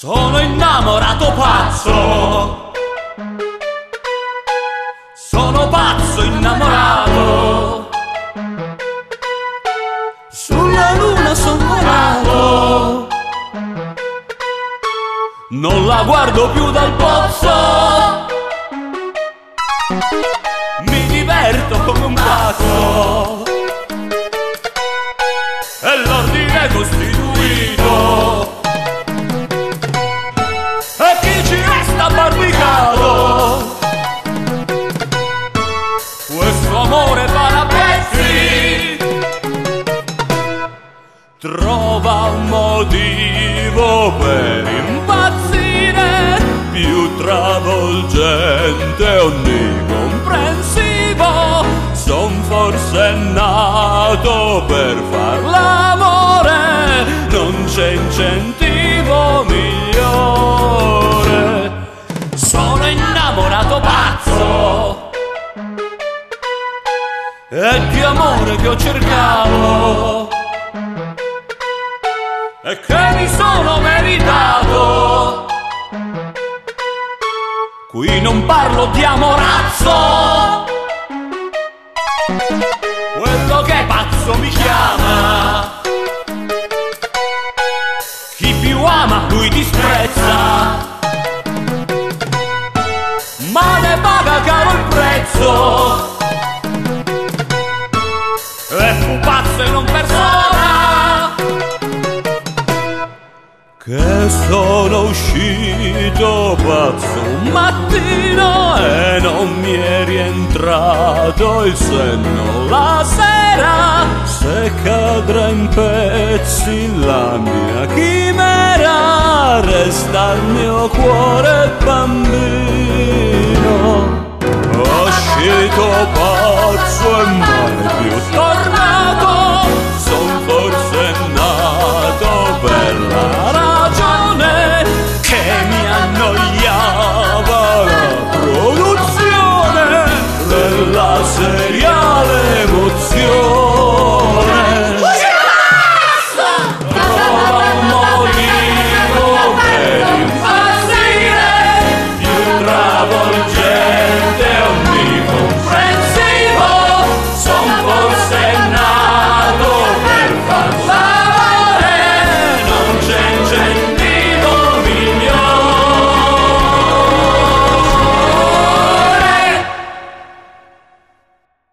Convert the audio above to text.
Sono innamorato pazzo, sono pazzo innamorato, sulla luna son volato, non la guardo più dal pozzo, mi diverto come un pazzo, e l'ordine è costituito, e chi ci resta barbicato, questo amore va a pezzi, trova un motivo per impazzire, più travolgente, onnicomprensivo, son forse nato per far l'amore, non c'è incentivo migliore. Sono innamorato pazzo, è di amore che ho cercato e che mi sono meritato. Qui non parlo di amorazzo, quello che è pazzo mi chiama, chi più ama lui disprezza, ma ne paga caro il prezzo, e fu pazzo e non persona, che sono uscito pazzo un mattino e non mi è rientrato il senno la sera, se cadrà in pezzi la mia chimera, resta il mio cuore bambino, uscito pazzo e mai più